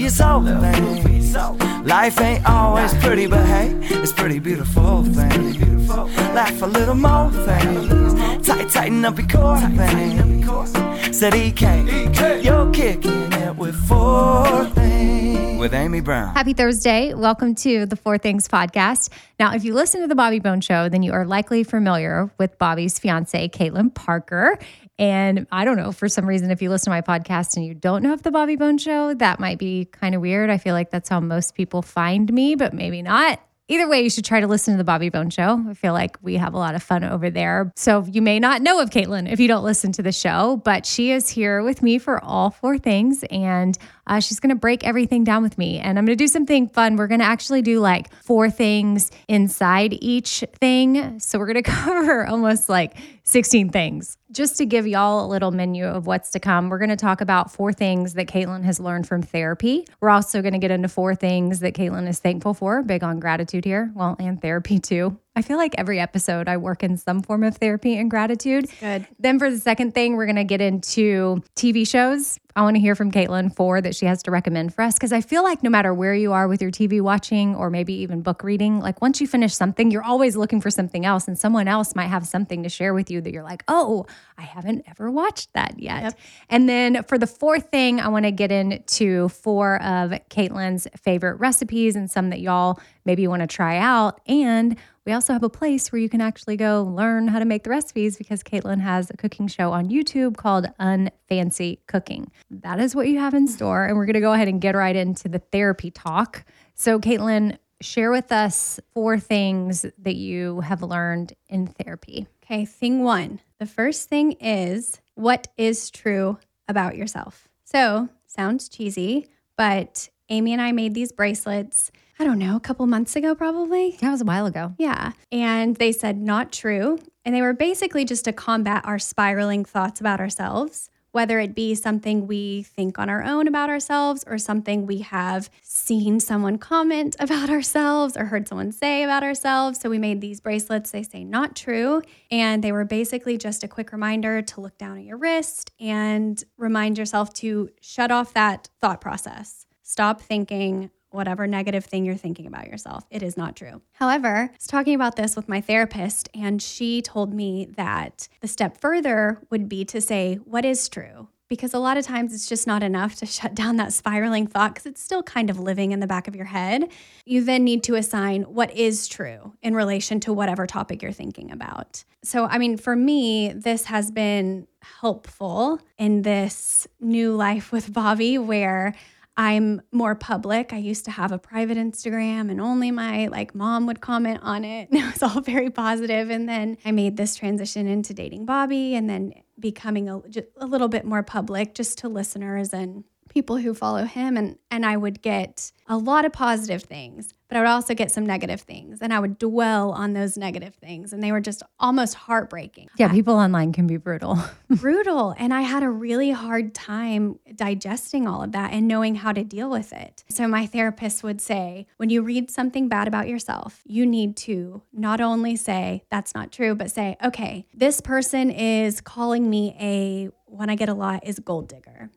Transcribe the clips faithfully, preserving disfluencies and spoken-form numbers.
your soul, thing. Life ain't always pretty, but hey, it's pretty beautiful, thing. Laugh a little more, thing. Tight, tighten up your core, thing. Said E K, you're kicking it with four things with Amy Brown. Happy Thursday. Welcome to the Four Things podcast. Now, if you listen to the Bobby Bone Show, then you are likely familiar with Bobby's fiance, Caitlin Parker. And I don't know, for some reason, if you listen to my podcast and you don't know of the Bobby Bone Show, that might be kind of weird. I feel like that's how most people find me, but maybe not. Either way, you should try to listen to the Bobby Bone Show. I feel like we have a lot of fun over there. So you may not know of Caitlin if you don't listen to the show, but she is here with me for all four things. And uh, she's going to break everything down with me. And I'm going to do something fun. We're going to actually do like four things inside each thing. So we're going to cover almost like sixteen things. Just to give y'all a little menu of what's to come, we're going to talk about four things that Caitlin has learned from therapy. We're also going to get into four things that Caitlin is thankful for. Big on gratitude here. Well, and therapy too. I feel like every episode I work in some form of therapy and gratitude. Good. Then for the second thing, we're going to get into T V shows. I want to hear from Caitlin four that she has to recommend for us, because I feel like no matter where you are with your T V watching or maybe even book reading, like once you finish something, you're always looking for something else, and someone else might have something to share with you that you're like, oh, I haven't ever watched that yet. Yep. And then for the fourth thing, I want to get into four of Caitlin's favorite recipes and some that y'all maybe want to try out. And we also have a place where you can actually go learn how to make the recipes, because Caitlin has a cooking show on YouTube called Unfancy Cooking. That is what you have in store. And we're going to go ahead and get right into the therapy talk. So Caitlin, share with us four things that you have learned in therapy. Okay, thing one. The first thing is, what is true about yourself? So, sounds cheesy, but Amy and I made these bracelets, I don't know, a couple months ago probably. That was a while ago. Yeah. And they said not true. And they were basically just to combat our spiraling thoughts about ourselves, whether it be something we think on our own about ourselves or something we have seen someone comment about ourselves or heard someone say about ourselves. So we made these bracelets. They say not true. And they were basically just a quick reminder to look down at your wrist and remind yourself to shut off that thought process. Stop thinking whatever negative thing you're thinking about yourself. It is not true. However, I was talking about this with my therapist, and she told me that the step further would be to say, what is true? Because a lot of times it's just not enough to shut down that spiraling thought, because it's still kind of living in the back of your head. You then need to assign what is true in relation to whatever topic you're thinking about. So, I mean, for me, this has been helpful in this new life with Bobby, where I'm more public. I used to have a private Instagram and only my like mom would comment on it. It was all very positive. And then I made this transition into dating Bobby and then becoming a, just a little bit more public just to listeners and people who follow him. And, and I would get a lot of positive things, but I would also get some negative things. And I would dwell on those negative things. And they were just almost heartbreaking. Yeah, people online can be brutal. brutal. And I had a really hard time digesting all of that and knowing how to deal with it. So my therapist would say, when you read something bad about yourself, you need to not only say, that's not true, but say, okay, this person is calling me a, one I get a lot is gold digger.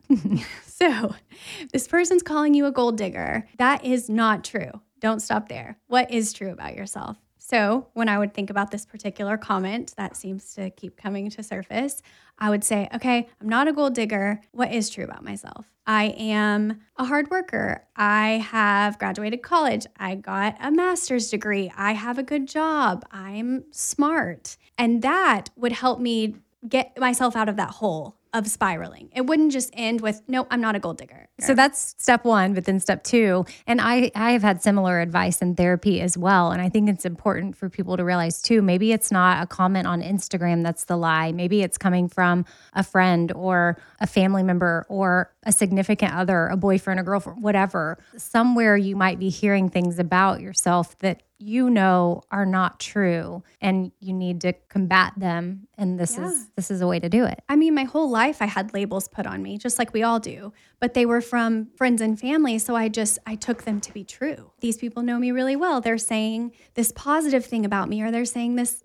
So this person's calling you a gold digger. That is not true. Don't stop there. What is true about yourself? So when I would think about this particular comment that seems to keep coming to surface, I would say, okay, I'm not a gold digger. What is true about myself? I am a hard worker. I have graduated college. I got a master's degree. I have a good job. I'm smart. And that would help me get myself out of that hole of spiraling. It wouldn't just end with, no, I'm not a gold digger. So that's step one, but then step two, and I, I have had similar advice in therapy as well. And I think it's important for people to realize too, maybe it's not a comment on Instagram that's the lie. Maybe it's coming from a friend or a family member or a significant other, a boyfriend, a girlfriend, whatever. Somewhere you might be hearing things about yourself that you know are not true, and you need to combat them. And this yeah. is this is a way to do it. I mean, my whole life I had labels put on me, just like we all do, but they were from friends and family. So I just, I took them to be true. These people know me really well. They're saying this positive thing about me, or they're saying this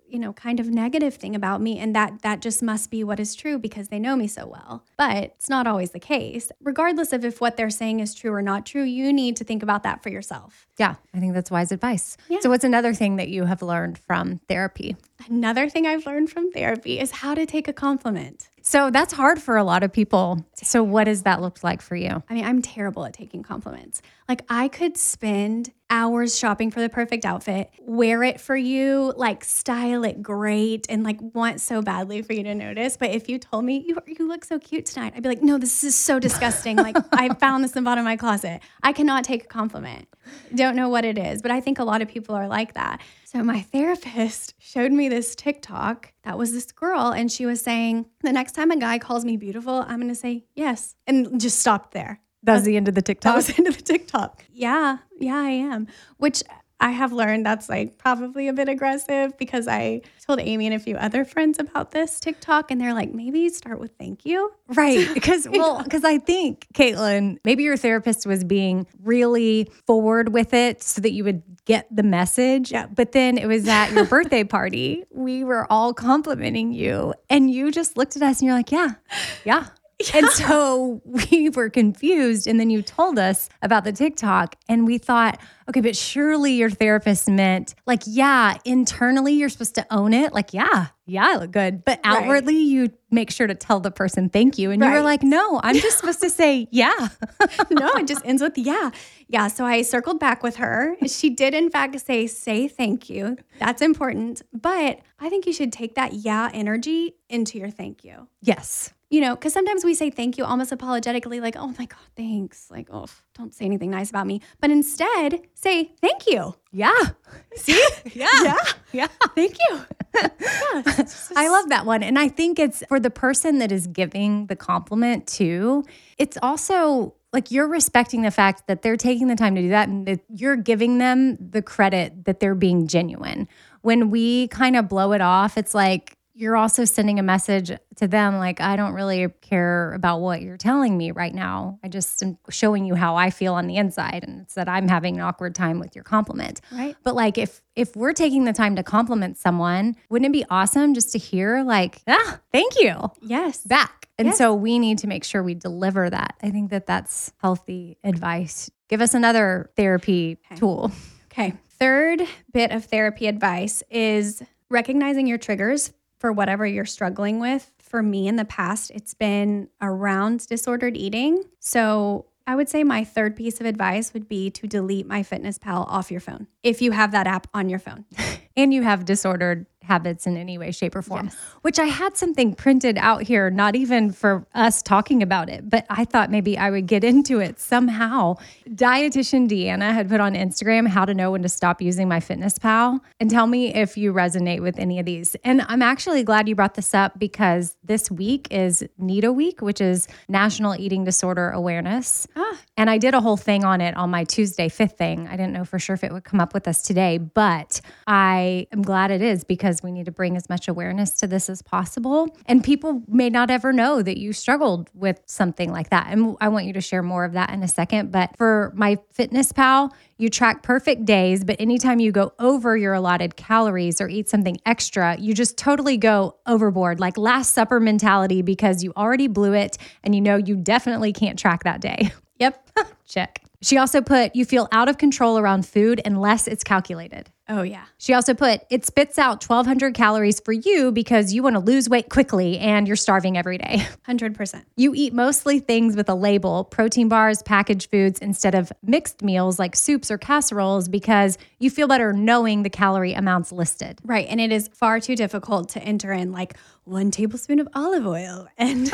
you know, kind of negative thing about me. And that that just must be what is true because they know me so well. But it's not always the case. Regardless of if what they're saying is true or not true, you need to think about that for yourself. Yeah, I think that's wise advice. Yeah. So what's another thing that you have learned from therapy? Another thing I've learned from therapy is how to take a compliment. So that's hard for a lot of people. So what does that look like for you? I mean, I'm terrible at taking compliments. Like I could spend hours shopping for the perfect outfit, wear it for you, like style it great and like want so badly for you to notice. But if you told me you, you look so cute tonight, I'd be like, no, this is so disgusting. Like I found this in the bottom of my closet. I cannot take a compliment. Don't know what it is, but I think a lot of people are like that. So my therapist showed me this TikTok that was this girl and she was saying, the next time a guy calls me beautiful, I'm going to say yes. And just stopped there. That was the end of the TikTok? That was the end of the TikTok. Yeah, yeah, I am. Which I have learned that's like probably a bit aggressive because I told Amy and a few other friends about this TikTok and they're like, maybe start with thank you. Right. Because, well, because I think, Caitlin, maybe your therapist was being really forward with it so that you would get the message. Yeah. But then it was at your birthday party. We were all complimenting you and you just looked at us and you're like, yeah, yeah. Yeah. And so we were confused. And then you told us about the TikTok and we thought, okay, but surely your therapist meant like, yeah, internally you're supposed to own it. Like, yeah, yeah, I look good. But outwardly right. you make sure to tell the person thank you. And right. you were like, no, I'm just supposed to say, yeah. No, it just ends with yeah. Yeah. So I circled back with her. She did in fact say, say thank you. That's important. But I think you should take that yeah energy into your thank you. Yes. You know, because sometimes we say thank you almost apologetically, like, oh my God, thanks. Like, oh, don't say anything nice about me. But instead, say thank you. Yeah. See? Yeah. Yeah. Yeah. Thank you. Yeah. I love that one. And I think it's for the person that is giving the compliment too, it's also like you're respecting the fact that they're taking the time to do that and that you're giving them the credit that they're being genuine. When we kind of blow it off, it's like, you're also sending a message to them like, I don't really care about what you're telling me right now. I just am showing you how I feel on the inside. And it's that I'm having an awkward time with your compliment. Right. But like, if if we're taking the time to compliment someone, wouldn't it be awesome just to hear like, ah, thank you. Yes. Back. And Yes. so we need to make sure we deliver that. I think that that's healthy advice. Give us another therapy Okay. tool. Okay. Third bit of therapy advice is recognizing your triggers for whatever you're struggling with. For me in the past, it's been around disordered eating. So I would say my third piece of advice would be to delete MyFitnessPal off your phone if you have that app on your phone. And you have disordered habits in any way, shape, or form, Yes. which I had something printed out here, not even for us talking about it, but I thought maybe I would get into it somehow. Dietitian Deanna had put on Instagram how to know when to stop using MyFitnessPal, and tell me if you resonate with any of these. And I'm actually glad you brought this up because this week is NEDA week, which is National Eating Disorder Awareness. Ah. And I did a whole thing on it on my Tuesday fifth thing. I didn't know for sure if it would come up with us today, but I am glad it is because we need to bring as much awareness to this as possible. And people may not ever know that you struggled with something like that. And I want you to share more of that in a second. But for MyFitnessPal, you track perfect days, but anytime you go over your allotted calories or eat something extra, you just totally go overboard, like Last Supper mentality, because you already blew it and you know you definitely can't track that day. Yep. Check. She also put, you feel out of control around food unless it's calculated. Oh, yeah. She also put, it spits out twelve hundred calories for you because you want to lose weight quickly and you're starving every day. one hundred percent. You eat mostly things with a label, protein bars, packaged foods, instead of mixed meals like soups or casseroles because you feel better knowing the calorie amounts listed. Right. And it is far too difficult to enter in like one tablespoon of olive oil and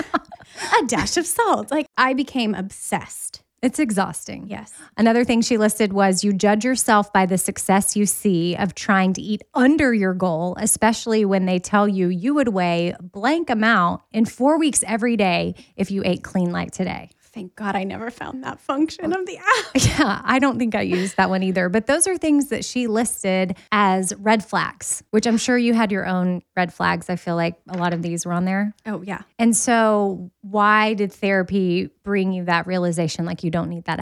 a dash of salt. Like I became obsessed. It's exhausting. Yes. Another thing she listed was you judge yourself by the success you see of trying to eat under your goal, especially when they tell you you would weigh blank amount in four weeks every day if you ate clean like today. Thank God I never found that function of the app. Yeah, I don't think I used that one either. But those are things that she listed as red flags, which I'm sure you had your own red flags. I feel like a lot of these were on there. Oh, yeah. And so why did therapy bring you that realization like you don't need that app?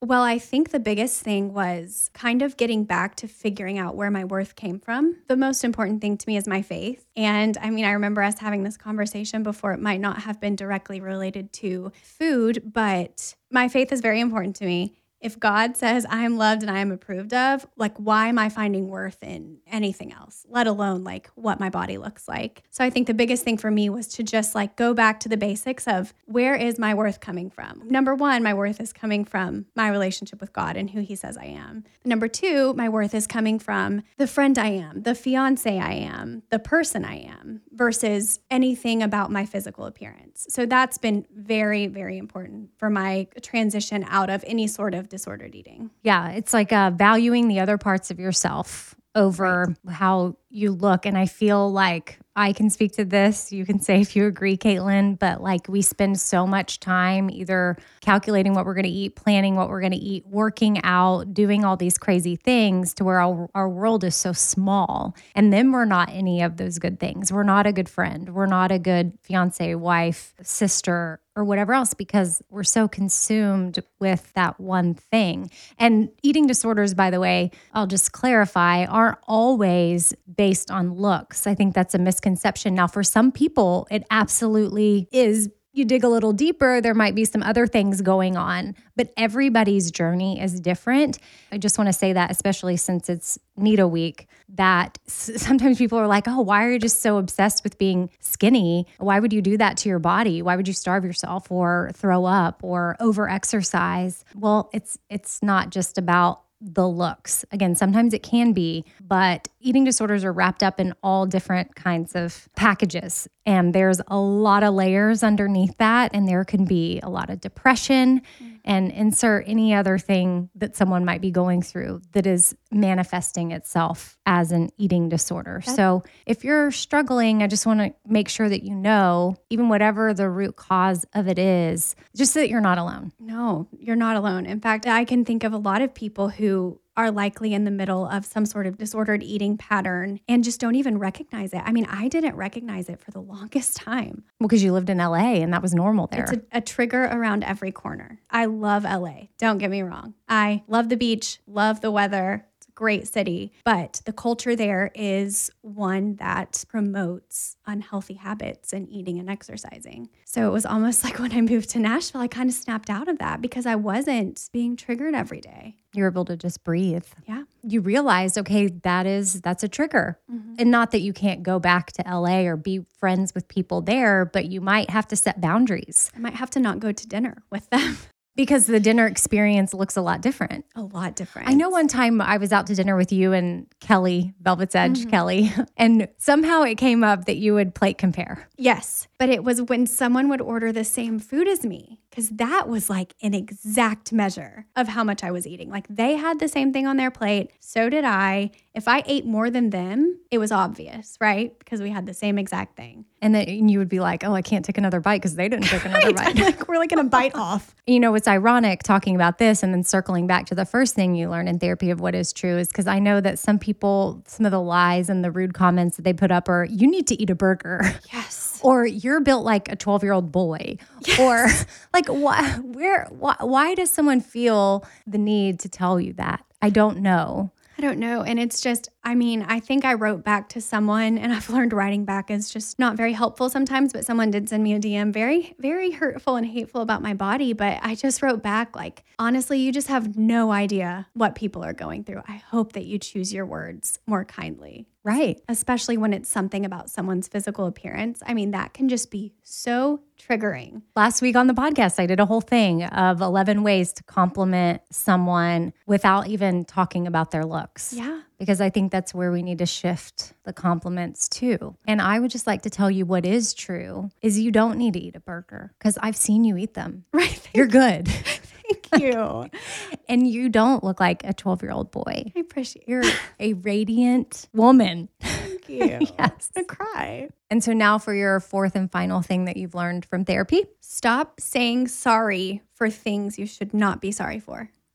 Well, I think the biggest thing was kind of getting back to figuring out where my worth came from. The most important thing to me is my faith. And I mean, I remember us having this conversation before. It might not have been directly related to food, but my faith is very important to me. If God says I am loved and I am approved of, like, why am I finding worth in anything else, let alone like what my body looks like? So I think the biggest thing for me was to just like go back to the basics of where is my worth coming from? Number one, my worth is coming from my relationship with God and who he says I am. Number two, my worth is coming from the friend I am, the fiance I am, the person I am, versus anything about my physical appearance. So that's been very, very important for my transition out of any sort of disordered eating. Yeah, it's like uh, valuing the other parts of yourself over right. how you look. And I feel like I can speak to this. You can say if you agree, Caitlin, but like we spend so much time either calculating what we're going to eat, planning what we're going to eat, working out, doing all these crazy things to where our, our world is so small. And then we're not any of those good things. We're not a good friend. We're not a good fiance, wife, sister, or whatever else, because we're so consumed with that one thing. And eating disorders, by the way, I'll just clarify, aren't always based on looks. I think that's a misconception. Now, for some people, it absolutely is. You dig a little deeper, there might be some other things going on, but everybody's journey is different. I just want to say that, especially since it's Nita Week, that sometimes people are like, oh, why are you just so obsessed with being skinny? Why would you do that to your body? Why would you starve yourself or throw up or over-exercise? Well, it's it's not just about the looks. Again, sometimes it can be, but eating disorders are wrapped up in all different kinds of packages. And there's a lot of layers underneath that. And there can be a lot of depression mm. and insert any other thing that someone might be going through that is manifesting itself as an eating disorder. That's- so if you're struggling, I just want to make sure that you know, even whatever the root cause of it is, just so that you're not alone. No, you're not alone. In fact, I can think of a lot of people who are likely in the middle of some sort of disordered eating pattern and just don't even recognize it. I mean, I didn't recognize it for the longest time. Well, because you lived in L A and that was normal there. It's a, a trigger around every corner. I love L A. Don't get me wrong. I love the beach, love the weather. It's a great city, but the culture there is one that promotes unhealthy habits in eating and exercising. So it was almost like when I moved to Nashville, I kind of snapped out of that because I wasn't being triggered every day. You're able to just breathe. Yeah. You realize, okay, that is, that's a trigger. Mm-hmm. And not that you can't go back to L A or be friends with people there, but you might have to set boundaries. I might have to not go to dinner with them. Because the dinner experience looks a lot different. A lot different. I know one time I was out to dinner with you and Kelly, Velvet's Edge, mm-hmm. Kelly, and somehow it came up that you would plate compare. Yes, but it was when someone would order the same food as me, because that was like an exact measure of how much I was eating. Like they had the same thing on their plate, so did I. If I ate more than them, it was obvious, right? Because we had the same exact thing. And then you would be like, oh, I can't take another bite because they didn't take another right. bite. Like we're like going to bite off. You know, it's ironic talking about this and then circling back to the first thing you learn in therapy of what is true is because I know that some people, some of the lies and the rude comments that they put up are, you need to eat a burger. Yes. Or you're built like a twelve-year-old boy. Yes. Or like, why, where, why, why does someone feel the need to tell you that? I don't know. I don't know. And it's just, I mean, I think I wrote back to someone and I've learned writing back is just not very helpful sometimes, but someone did send me a D M very, very hurtful and hateful about my body. But I just wrote back like, honestly, you just have no idea what people are going through. I hope that you choose your words more kindly. Right. Especially when it's something about someone's physical appearance. I mean, that can just be so triggering. Last week on the podcast, I did a whole thing of eleven ways to compliment someone without even talking about their looks. Yeah. Because I think that's where we need to shift the compliments too. And I would just like to tell you what is true is you don't need to eat a burger because I've seen you eat them. Right. You're good. Thank you. And you don't look like a twelve-year-old boy. I appreciate it. You're a radiant woman. Thank you. Yes. I cry. And so now for your fourth and final thing that you've learned from therapy. Stop saying sorry for things you should not be sorry for.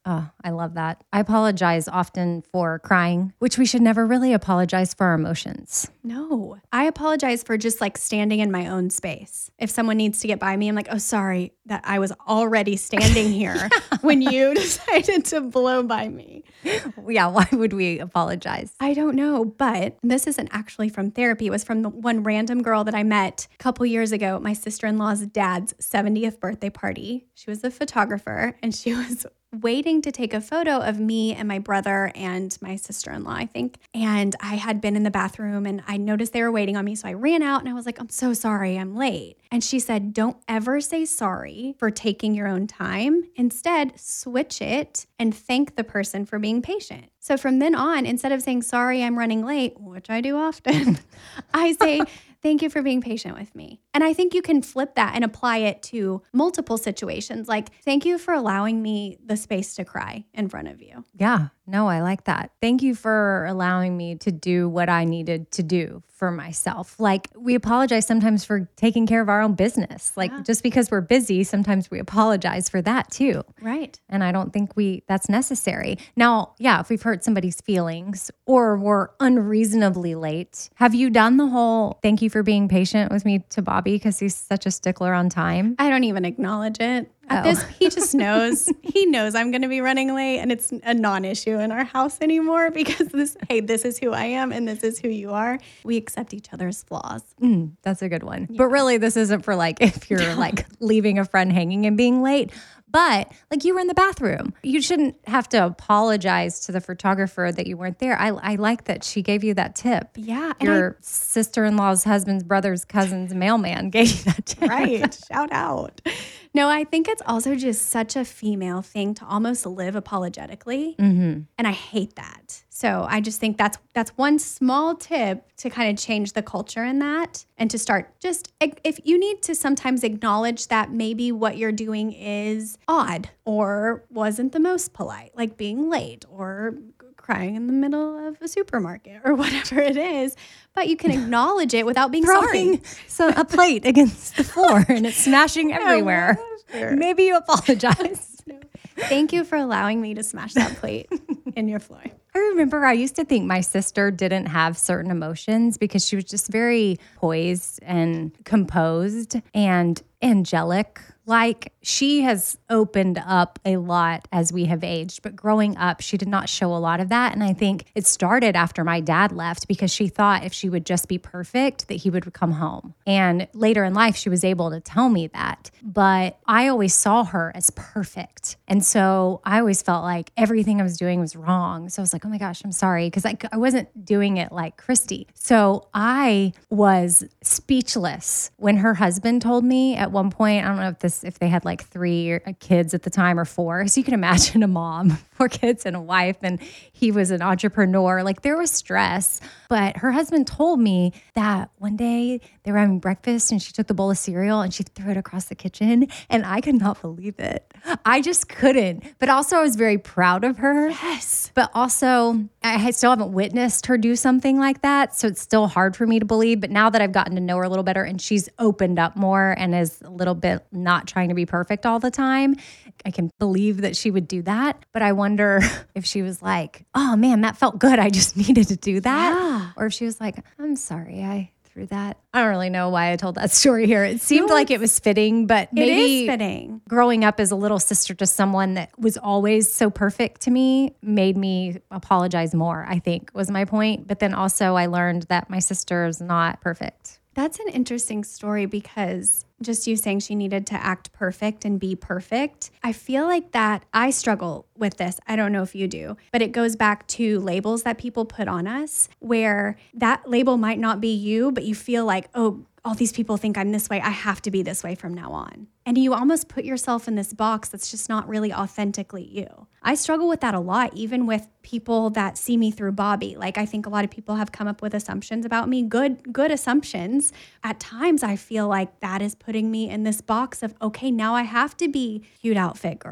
Oh, I love that. I apologize often for crying, which we should never really apologize for our emotions. No, I apologize for just like standing in my own space. If someone needs to get by me, I'm like, oh, sorry that I was already standing here when you decided to blow by me. Yeah, why would we apologize? I don't know, but this isn't actually from therapy. It was from the one random girl that I met a couple years ago at my sister-in-law's dad's seventieth birthday party. She was a photographer and she was waiting to take a photo of me and my brother and my sister-in-law, I think. And I had been in the bathroom and I noticed they were waiting on me. So I ran out and I was like, I'm so sorry, I'm late. And she said, don't ever say sorry for taking your own time. Instead, switch it and thank the person for being patient. So from then on, instead of saying, sorry, I'm running late, which I do often, I say, thank you for being patient with me. And I think you can flip that and apply it to multiple situations. Like, thank you for allowing me the space to cry in front of you. Yeah, no, I like that. Thank you for allowing me to do what I needed to do for myself. Like, we apologize sometimes for taking care of our own business. Like, Yeah. just because we're busy, sometimes we apologize for that too. Right. And I don't think we that's necessary. Now, yeah, if we've hurt somebody's feelings or we're unreasonably late, have you done the whole thank you for being patient with me to Bobby because he's such a stickler on time? I don't even acknowledge it. At Oh. this, he just knows. He knows I'm going to be running late, and it's a non-issue in our house anymore because this. Hey, this is who I am, and this is who you are. We accept each other's flaws. Mm, that's a good one. But really, this isn't for like if you're like leaving a friend hanging and being late. But like you were in the bathroom, you shouldn't have to apologize to the photographer that you weren't there. I, I like that she gave you that tip. Yeah, and Your sister-in-law's husband's brother's cousin's mailman gave you that tip. Right. Shout out. No, I think it's also just such a female thing to almost live apologetically. Mm-hmm. And I hate that. So I just think that's that's one small tip to kind of change the culture in that and to start just if you need to sometimes acknowledge that maybe what you're doing is odd or wasn't the most polite, like being late or crying in the middle of a supermarket or whatever it is, but you can acknowledge it without being Throwing sorry. so a plate against the floor and it's smashing everywhere. sure. Maybe you apologize. Thank you for allowing me to smash that plate in your floor. I remember I used to think my sister didn't have certain emotions because she was just very poised and composed and angelic. Like she has opened up a lot as we have aged, but growing up, she did not show a lot of that. And I think it started after my dad left because she thought if she would just be perfect, that he would come home. And later in life, she was able to tell me that. But I always saw her as perfect. And so I always felt like everything I was doing was wrong. So I was like, oh my gosh, I'm sorry. Because I, I wasn't doing it like Christy. So I was speechless when her husband told me at one point, I don't know if this if they had like three kids at the time or four. So you can imagine a mom, four kids and a wife, and he was an entrepreneur. Like there was stress. But her husband told me that one day they were having breakfast and she took the bowl of cereal and she threw it across the kitchen. And I could not believe it. I just couldn't. But also I was very proud of her. Yes. But also I still haven't witnessed her do something like that. So it's still hard for me to believe. But now that I've gotten to know her a little better and she's opened up more and is a little bit not trying to be perfect all the time, I can believe that she would do that. But I wonder if she was like, oh man, that felt good. I just needed to do that. Yeah. Or if she was like, I'm sorry, I threw that. I don't really know why I told that story here. It seemed No, like it was fitting, but maybe it is fitting. growing up as a little sister to someone that was always so perfect to me made me apologize more, I think was my point. But then also I learned that my sister is not perfect. That's an interesting story because just you saying she needed to act perfect and be perfect. I feel like that I struggle with this. I don't know if you do, but it goes back to labels that people put on us where that label might not be you, but you feel like, oh, all these people think I'm this way. I have to be this way from now on. And you almost put yourself in this box that's just not really authentically you. I struggle with that a lot, even with people that see me through Bobby. Like I think a lot of people have come up with assumptions about me, good, good assumptions. At times I feel like that is putting me in this box of, okay, now I have to be cute outfit girl.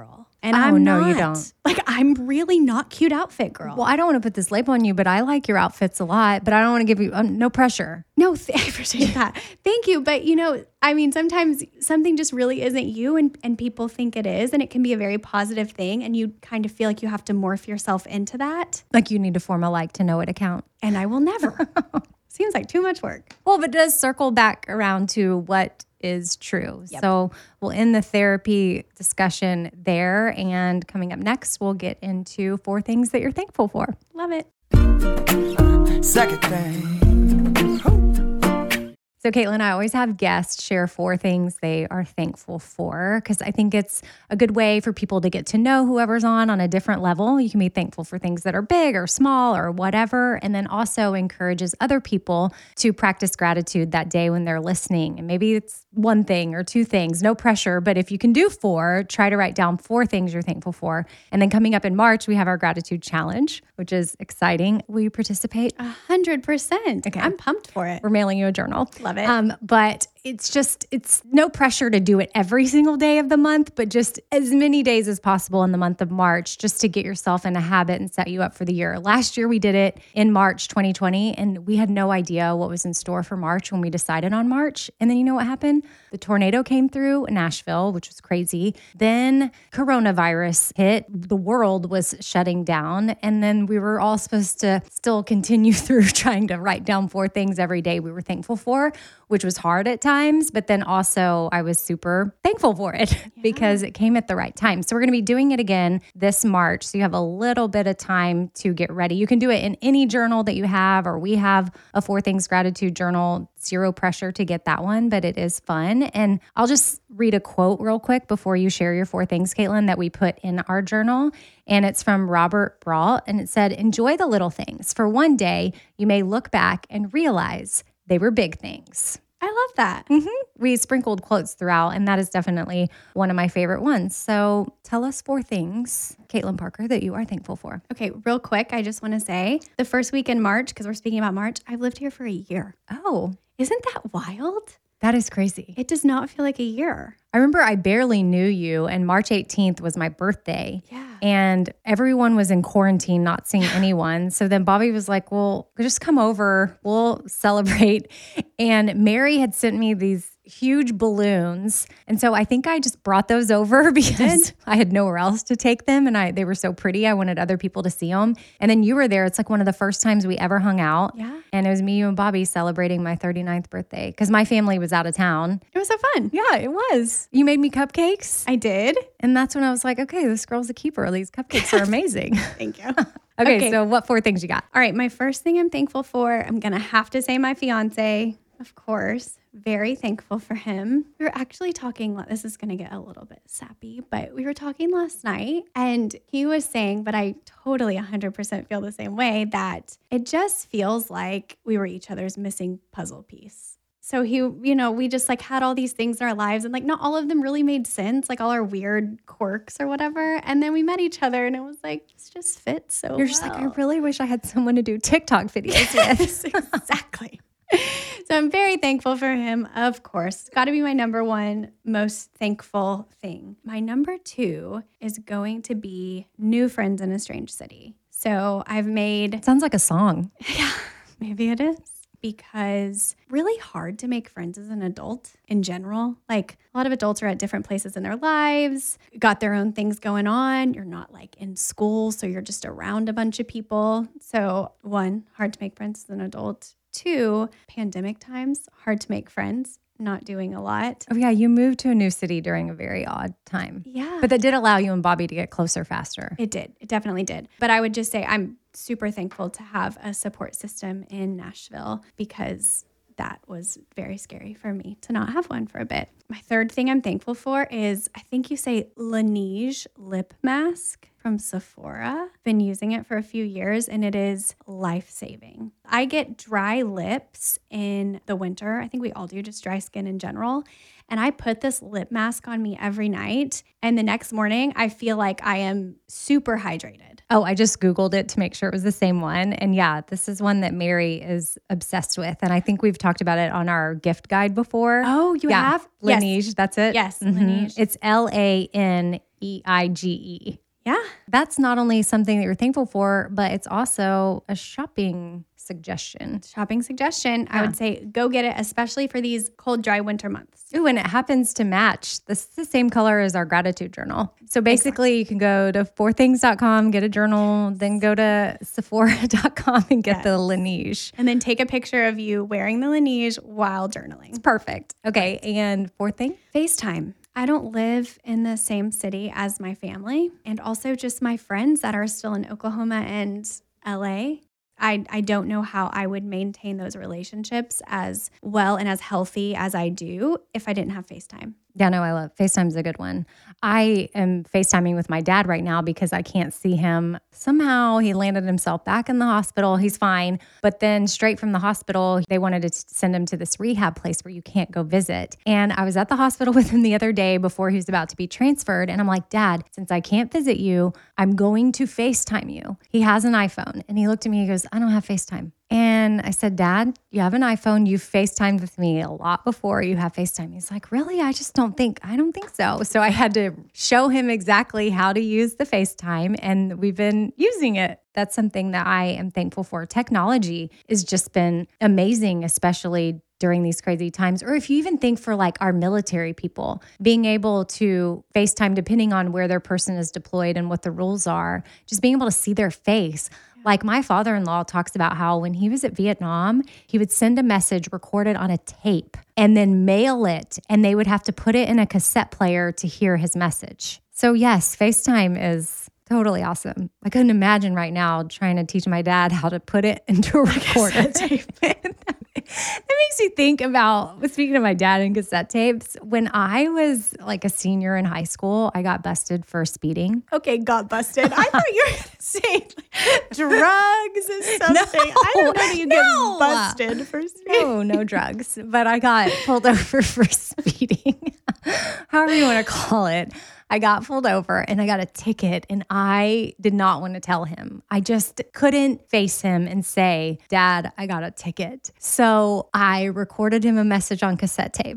And Oh, I'm no, not. you don't. Like, I'm really not cute outfit girl. Well, I don't want to put this label on you, but I like your outfits a lot, but I don't want to give you um, no pressure. No, th- I appreciate that. Thank you. But, you know, I mean, sometimes something just really isn't you and, and people think it is. And it can be a very positive thing. And you kind of feel like you have to morph yourself into that. Like you need to form a like to know it account. And I will never. Seems like too much work. Well, but it does circle back around to what is true. Yep. So we'll end the therapy discussion there. And coming up next, we'll get into four things that you're thankful for. Love it. Second thing. So, Caitlin, I always have guests share four things they are thankful for because I think it's a good way for people to get to know whoever's on on a different level. You can be thankful for things that are big or small or whatever, and then also encourages other people to practice gratitude that day when they're listening. And maybe it's one thing or two things, no pressure, but if you can do four, try to write down four things you're thankful for. And then coming up in March, we have our gratitude challenge, which is exciting. Will you participate? A hundred percent. Okay. I'm pumped for it. We're mailing you a journal. Love it. Um, but it's just, it's no pressure to do it every single day of the month, but just as many days as possible in the month of March, just to get yourself in a habit and set you up for the year. Last year, we did it in March twenty twenty, and we had no idea what was in store for March when we decided on March. And then you know what happened? The tornado came through Nashville, which was crazy. Then coronavirus hit. The world was shutting down. And then we were all supposed to still continue through trying to write down four things every day we were thankful for, which was hard at times. But then also I was super thankful for it yeah. because it came at the right time. So we're going to be doing it again this March. So you have a little bit of time to get ready. You can do it in any journal that you have, or we have a Four Things Gratitude journal. Zero pressure to get that one, but it is fun. And I'll just read a quote real quick before you share your four things, Caitlin, that we put in our journal. And it's from Robert Brault. And it said, enjoy the little things. For one day, you may look back and realize they were big things. I love that. Mm-hmm. We sprinkled quotes throughout, and that is definitely one of my favorite ones. So tell us four things, Caitlin Parker, that you are thankful for. Okay, real quick, I just want to say the first week in March, because we're speaking about March, I've lived here for a year. Oh, Isn't that wild? that is crazy. It does not feel like a year. I remember I barely knew you, and March eighteenth was my birthday. Yeah. And everyone was in quarantine, not seeing anyone. So then Bobby was like, well, just come over. We'll celebrate. And Mary had sent me these huge balloons. And so I think I just brought those over because I had nowhere else to take them. And I they were so pretty. I wanted other people to see them. And then you were there. It's like one of the first times we ever hung out. Yeah. And it was me, you, and Bobby celebrating my thirty-ninth birthday because my family was out of town. It was so fun. Yeah, it was. You made me cupcakes. I did. And that's when I was like, okay, this girl's a keeper. These cupcakes are amazing. Thank you. okay, Okay. so what four things you got? All right, my first thing I'm thankful for, I'm going to have to say my fiance, of course. Very thankful for him. We were actually talking, this is going to get a little bit sappy, but we were talking last night and he was saying, but I totally one hundred percent feel the same way, that it just feels like we were each other's missing puzzle piece. So he, you know, we just like had all these things in our lives and like not all of them really made sense, like all our weird quirks or whatever. And then we met each other and it was like, this just fits so You're just like, I well. really wish I had someone to do TikTok videos with. Yes, exactly. So I'm very thankful for him, of course. It's got to be my number one most thankful thing. My number two is going to be new friends in a strange city. So I've made, Sounds like a song. yeah, maybe it is, because really hard to make friends as an adult in general. Like a lot of adults are at different places in their lives, got their own things going on. You're not like in school, so you're just around a bunch of people. So one, hard to make friends as an adult. Two, pandemic times, hard to make friends, not doing a lot. Oh, yeah, you moved to a new city during a very odd time. Yeah. But that did allow you and Bobby to get closer faster. It did. It definitely did. But I would just say I'm super thankful to have a support system in Nashville because that was very scary for me to not have one for a bit. My third thing I'm thankful for is, I think you say Laneige lip mask from Sephora. Been using it for a few years and it is life-saving. I get dry lips in the winter. I think we all do, just dry skin in general. And I put this lip mask on me every night. And the next morning, I feel like I am super hydrated. Oh, I just Googled it to make sure it was the same one. And yeah, this is one that Mary is obsessed with. And I think we've talked about it on our gift guide before. Oh, you yeah. have? Laneige, Yes. that's it? Yes, Mhm. Laneige. It's L A N E I G E. Yeah. That's not only something that you're thankful for, but it's also a shopping suggestion. Shopping suggestion. I Yeah. would say go get it, especially for these cold, dry winter months. Ooh, and it happens to match. This is the same color as our gratitude journal. So basically, you can go to four things dot com, get a journal, then go to Sephora dot com and get Yes. the Laneige. And then take a picture of you wearing the Laneige while journaling. Perfect. Okay, and fourth thing? FaceTime. I don't live in the same city as my family, and also just my friends that are still in Oklahoma and L A. I, I don't know how I would maintain those relationships as well and as healthy as I do if I didn't have FaceTime. Yeah, no, I love FaceTime's a good one. I am FaceTiming with my dad right now because I can't see him. Somehow he landed himself back in the hospital. He's fine. But then straight from the hospital, they wanted to send him to this rehab place where you can't go visit. And I was at the hospital with him the other day before he was about to be transferred. And I'm like, Dad, since I can't visit you, I'm going to FaceTime you. He has an iPhone. And he looked at me, he goes, I don't have FaceTime. And I said, Dad, you have an iPhone. You've FaceTimed with me a lot before you have FaceTime. He's like, really? I just don't think, I don't think so. So I had to show him exactly how to use the FaceTime, and we've been using it. That's something that I am thankful for. Technology has just been amazing, especially during these crazy times. Or if you even think for like our military people, being able to FaceTime depending on where their person is deployed and what the rules are, just being able to see their face. Like my father-in-law talks about how when he was at Vietnam, he would send a message recorded on a tape and then mail it, and they would have to put it in a cassette player to hear his message. So yes, FaceTime is totally awesome. I couldn't imagine right now trying to teach my dad how to put it into a recorder. That makes you think about, speaking of my dad and cassette tapes, when I was like a senior in high school, I got busted for speeding. Okay, got busted. I thought you were going to say like, drugs or something. No, I don't know that you no. get busted for speeding. No, no drugs. But I got pulled over for speeding. However you want to call it. I got pulled over and I got a ticket, and I did not want to tell him. I just couldn't face him and say, Dad, I got a ticket. So I recorded him a message on cassette tape.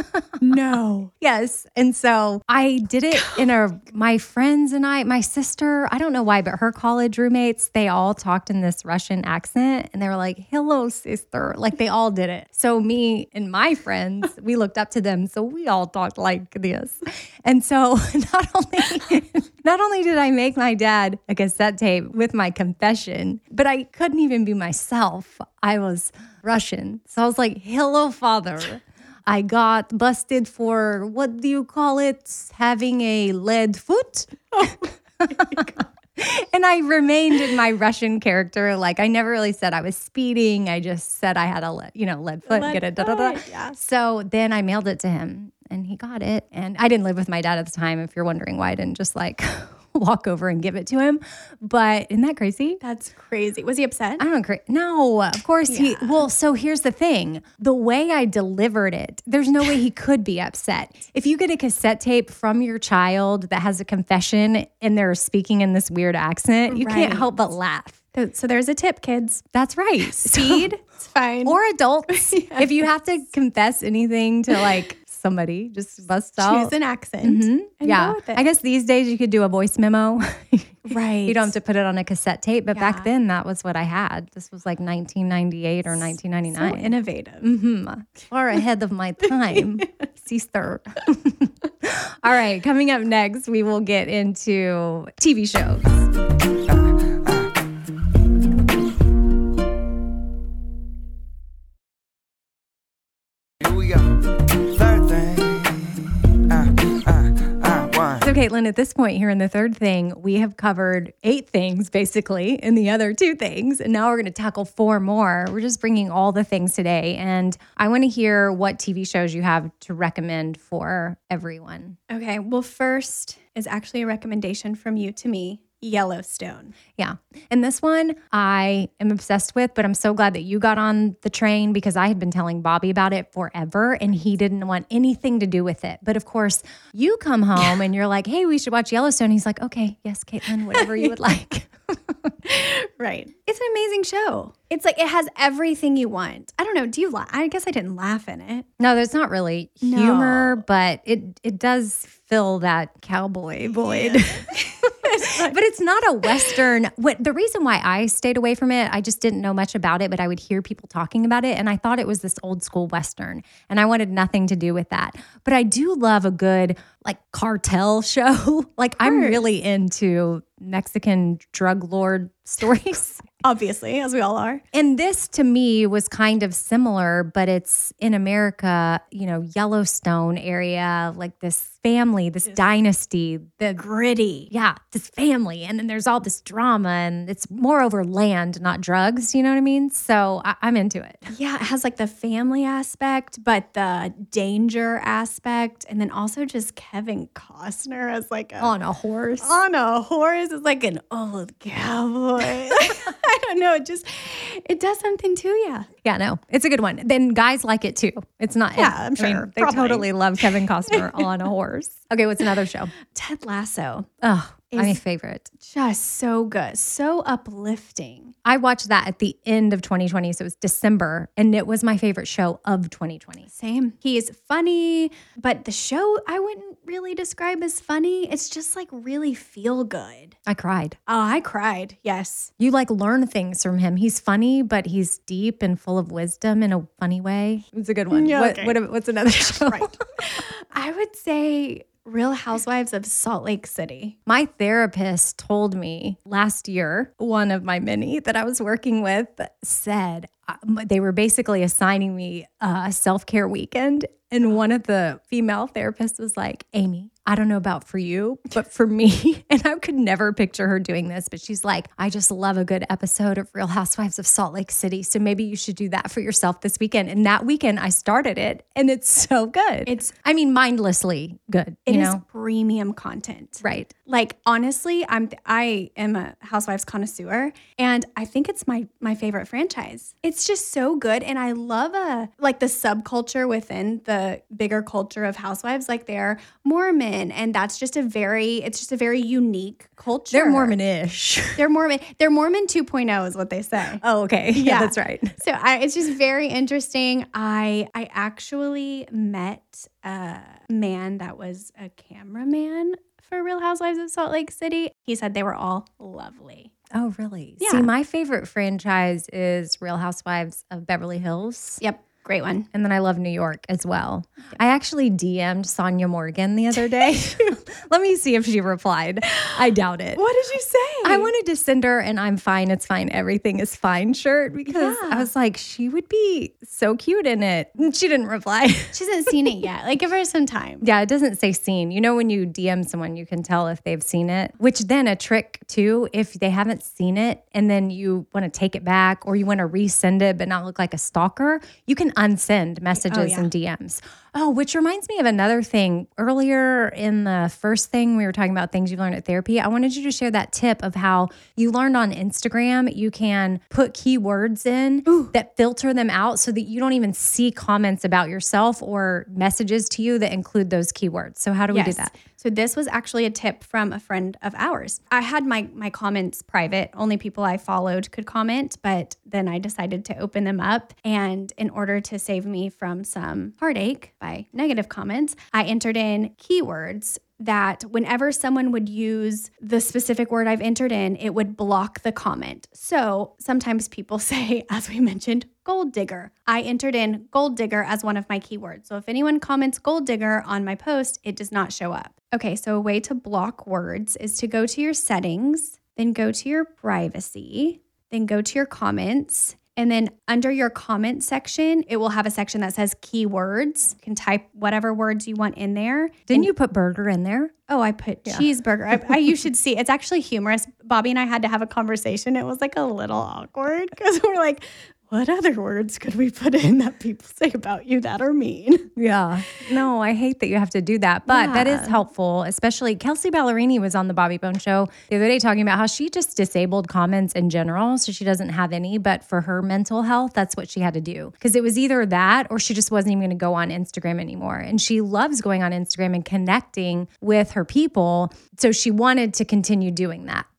No. Yes. And so I did it in a, my friends and I, my sister, I don't know why, but her college roommates, they all talked in this Russian accent, and they were like, hello, sister. Like they all did it. So me and my friends, we looked up to them. So we all talked like this. And so not only, not only did I make my dad a cassette tape with my confession, but I couldn't even be myself. I was Russian. So I was like, hello, father. I got busted for, what do you call it? Having a lead foot. Oh my God. And I remained in my Russian character. Like I never really said I was speeding. I just said I had a lead, you know, lead foot. Lead get it. Da, da, da. foot, yeah. So then I mailed it to him, and he got it. And I didn't live with my dad at the time. If you're wondering why I didn't just like walk over and give it to him. But isn't that crazy? That's crazy. Was he upset? I don't cra- No, of course he, Yeah. well, so here's the thing. The way I delivered it, there's no way he could be upset. If you get a cassette tape from your child that has a confession and they're speaking in this weird accent, you can't Right. help but laugh. So, so there's a tip, kids. That's right. Speed, it's fine. Or adults. If you have to confess anything to like somebody, just bust out. choose an accent. Mhm. And Yeah. go with it. I guess these days you could do a voice memo. Right. You don't have to put it on a cassette tape. But Yeah. back then, that was what I had. This was like nineteen ninety-eight or nineteen ninety-nine. So innovative. Mm-hmm. Far ahead of my time, sister. All right, coming up next, we will get into T V shows. Here we go. Third thing. Uh, uh, uh, one. So, Caitlin, at this point here in the third thing, we have covered eight things basically in the other two things. And now we're going to tackle four more. We're just bringing all the things today. And I want to hear what T V shows you have to recommend for everyone. Okay. Well, first is actually a recommendation from you to me, Yellowstone. Yeah. And this one I am obsessed with, but I'm so glad that you got on the train because I had been telling Bobby about it forever and he didn't want anything to do with it. But of course, you come home and you're like, hey, we should watch Yellowstone. He's like, okay, yes, Caitlin, whatever you would like. Right. It's an amazing show. It's like, it has everything you want. I don't know. Do you laugh? I guess I didn't laugh in it. No, there's not really humor, No. but it it does fill that cowboy void. But it's not a Western. What the reason why I stayed away from it, I just didn't know much about it, but I would hear people talking about it, and I thought it was this old school Western, and I wanted nothing to do with that. But I do love a good like cartel show. Like I'm really into Mexican drug lord stories. Obviously, as we all are. And this to me was kind of similar, but it's in America, you know, Yellowstone area, like this family, this dynasty, the Gritty. yeah, this family. And then there's all this drama, and it's more over land, not drugs. You know what I mean? So I, I'm into it. Yeah, it has like the family aspect, but the danger aspect. And then also just Kevin Costner as like a, On a horse. on a horse. It's like an old cowboy. I don't know. It just, it does something to you. Yeah, no, it's a good one. Then guys like it too. It's not, Yeah, I'm I mean, sure. they Probably. totally love Kevin Costner on a horse. Okay, what's another show? Ted Lasso. Oh, my Is- favorite. Just so good. So uplifting. I watched that at the end of twenty twenty. So it was December, and it was my favorite show of twenty twenty. Same. He is funny, but the show I wouldn't really describe as funny. It's just like really feel good. I cried. Oh, I cried. Yes. You like learn things from him. He's funny, but he's deep and full of wisdom in a funny way. It's a good one. Yeah, what, okay. what, what's another show? Right. I would say Real Housewives of Salt Lake City. My therapist told me last year, one of my many that I was working with said uh, they were basically assigning me a self-care weekend. And one of the female therapists was like, Amy, I don't know about for you, but for me, and I could never picture her doing this, but she's like, I just love a good episode of Real Housewives of Salt Lake City. So maybe you should do that for yourself this weekend. And that weekend I started it, and it's so good. It's I mean, mindlessly good, it you is know? premium content. Right. Like honestly, I'm I am a Housewives connoisseur, and I think it's my my favorite franchise. It's just so good, and I love a like the subculture within the bigger culture of Housewives. Like they're Mormon, and that's just a very it's just a very unique culture. They're Mormon-ish. They're Mormon. They're Mormon two point oh is what they say. Oh, okay. Yeah, Yeah. that's right. So I, it's just very interesting. I I actually met a man that was a cameraman for Real Housewives of Salt Lake City. He said they were all lovely. Oh, really? Yeah. See, my favorite franchise is Real Housewives of Beverly Hills. Yep, great one. And then I love New York as well. I actually D M'd Sonia Morgan the other day. Let me see if she replied. I doubt it. What did you say? I wanted to send her an I'm fine, it's fine, everything is fine shirt because Yeah. I was like, she would be so cute in it. And she didn't reply. She hasn't seen it yet. Like, give her some time. Yeah, it doesn't say seen. You know, when you D M someone, you can tell if they've seen it, which then a trick too, if they haven't seen it and then you want to take it back or you want to resend it but not look like a stalker, you can unsend messages yeah. and D Ms. Oh, which reminds me of another thing. Earlier in the first thing, we were talking about things you learned at therapy. I wanted you to share that tip of how you learned on Instagram, you can put keywords in that filter them out so that you don't even see comments about yourself or messages to you that include those keywords. So how do we do Yes. that? So this was actually a tip from a friend of ours. I had my my comments private. Only people I followed could comment, but then I decided to open them up. And in order to save me from some heartache by negative comments, I entered in keywords that whenever someone would use the specific word I've entered in, it would block the comment. So sometimes people say, as we mentioned, gold digger. I entered in gold digger as one of my keywords. So if anyone comments gold digger on my post, it does not show up. Okay, so a way to block words is to go to your settings, then go to your privacy, then go to your comments. And then under your comment section, it will have a section that says keywords. You can type whatever words you want in there. Didn't you put burger in there? Oh, I put cheeseburger. I, I, you should see. It's actually humorous. Bobby and I had to have a conversation. It was like a little awkward because we're like, what other words could we put in that people say about you that are mean? Yeah. No, I hate that you have to do that. But that is Yeah. helpful, especially Kelsey Ballerini was on the Bobby Bone Show the other day talking about how she just disabled comments in general. So she doesn't have any, but for her mental health, that's what she had to do. Because it was either that or she just wasn't even going to go on Instagram anymore. And she loves going on Instagram and connecting with her people. So she wanted to continue doing that.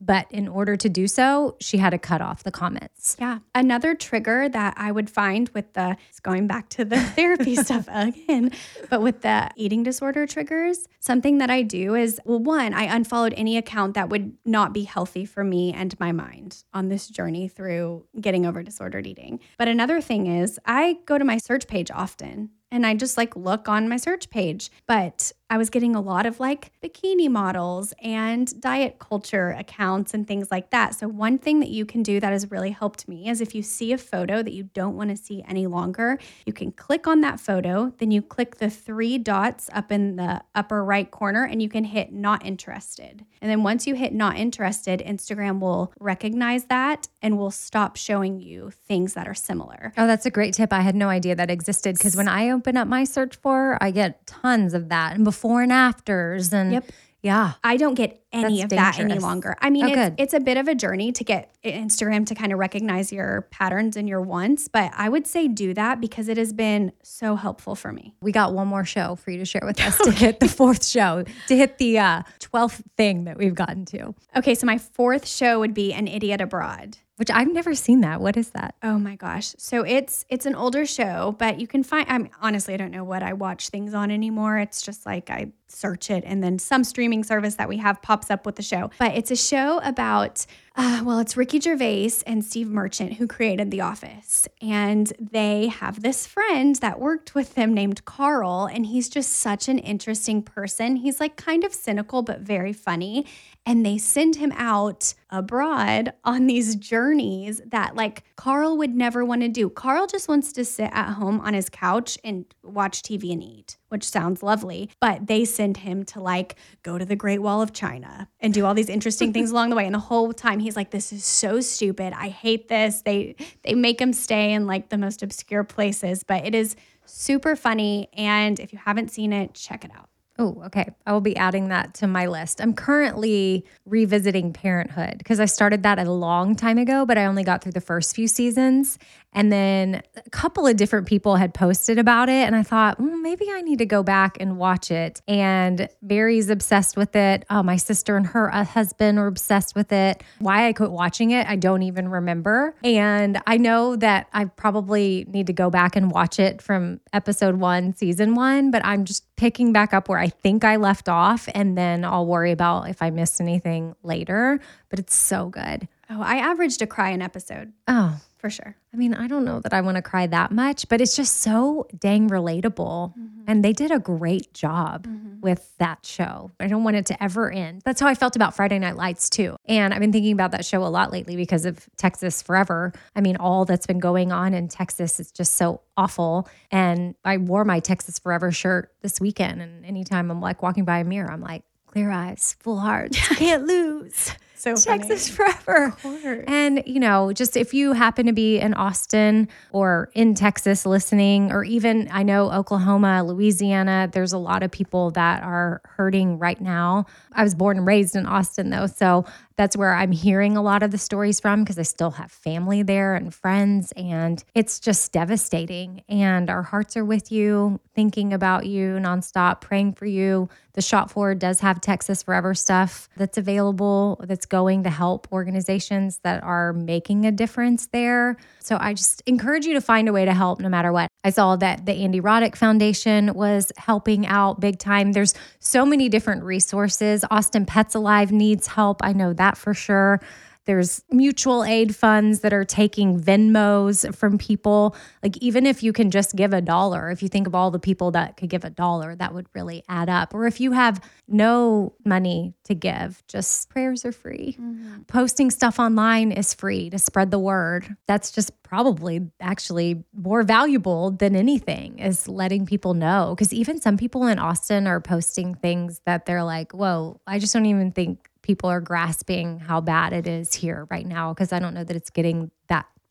But in order to do so, she had to cut off the comments. Yeah. Another trigger that I would find with the, it's going back to the therapy stuff again, but with the eating disorder triggers, something that I do is, well, one, I unfollowed any account that would not be healthy for me and my mind on this journey through getting over disordered eating. But another thing is I go to my search page often. And I just like look on my search page, but I was getting a lot of like bikini models and diet culture accounts and things like that. So one thing that you can do that has really helped me is if you see a photo that you don't want to see any longer, you can click on that photo, then you click the three dots up in the upper right corner and you can hit not interested. And then once you hit not interested, Instagram will recognize that and will stop showing you things that are similar. Oh, that's a great tip. I had no idea that existed because when I open up my search for, I get tons of that and before and afters and yep. yeah. I don't get any That's of dangerous. that any longer. I mean, Oh, it's, good. it's a bit of a journey to get Instagram to kind of recognize your patterns and your wants, but I would say do that because it has been so helpful for me. We got one more show for you to share with us to hit the fourth show, to hit the uh, twelfth thing that we've gotten to. Okay, so my fourth show would be An Idiot Abroad. Which I've never seen that. What is that? Oh my gosh. So it's it's an older show, but you can find, I'm honestly, I don't know what I watch things on anymore. It's just like I search it and then some streaming service that we have pops up with the show. But it's a show about, uh, well, it's Ricky Gervais and Steve Merchant who created The Office. And they have this friend that worked with them named Carl. And he's just such an interesting person. He's like kind of cynical, but very funny. And they send him out abroad on these journeys that like Carl would never want to do. Carl just wants to sit at home on his couch and watch T V and eat, which sounds lovely. But they send him to like go to the Great Wall of China and do all these interesting things along the way. And the whole time he's like, this is so stupid. I hate this. They they make him stay in like the most obscure places, but it is super funny. And if you haven't seen it, check it out. Oh, okay. I will be adding that to my list. I'm currently revisiting Parenthood because I started that a long time ago, but I only got through the first few seasons. And then a couple of different people had posted about it. And I thought, well, maybe I need to go back and watch it. And Barry's obsessed with it. Oh, my sister and her husband are obsessed with it. Why I quit watching it, I don't even remember. And I know that I probably need to go back and watch it from episode one, season one, but I'm just picking back up where I think I left off. And then I'll worry about if I missed anything later. But it's so good. Oh, I averaged a cry an episode. Oh, for sure. I mean, I don't know that I want to cry that much, but it's just so dang relatable. Mm-hmm. And they did a great job mm-hmm. with that show. I don't want it to ever end. That's how I felt about Friday Night Lights too. And I've been thinking about that show a lot lately because of Texas Forever. I mean, all that's been going on in Texas is just so awful. And I wore my Texas Forever shirt this weekend. And anytime I'm like walking by a mirror, I'm like, clear eyes, full hearts, can't lose. So Texas Forever. And, you know, just if you happen to be in Austin or in Texas listening, or even I know Oklahoma, Louisiana, there's a lot of people that are hurting right now. I was born and raised in Austin, though. So that's where I'm hearing a lot of the stories from because I still have family there and friends. And it's just devastating. And our hearts are with you, thinking about you nonstop, praying for you. The Shot Forward does have Texas Forever stuff that's available, that's going to help organizations that are making a difference there. So I just encourage you to find a way to help no matter what. I saw that the Andy Roddick Foundation was helping out big time. There's so many different resources. Austin Pets Alive needs help. I know that for sure. There's mutual aid funds that are taking Venmos from people. Like even if you can just give a dollar, if you think of all the people that could give a dollar, that would really add up. Or if you have no money to give, just prayers are free. Mm-hmm. Posting stuff online is free to spread the word. That's just probably actually more valuable than anything is letting people know. Because even some people in Austin are posting things that they're like, whoa, I just don't even think people are grasping how bad it is here right now because I don't know that it's getting that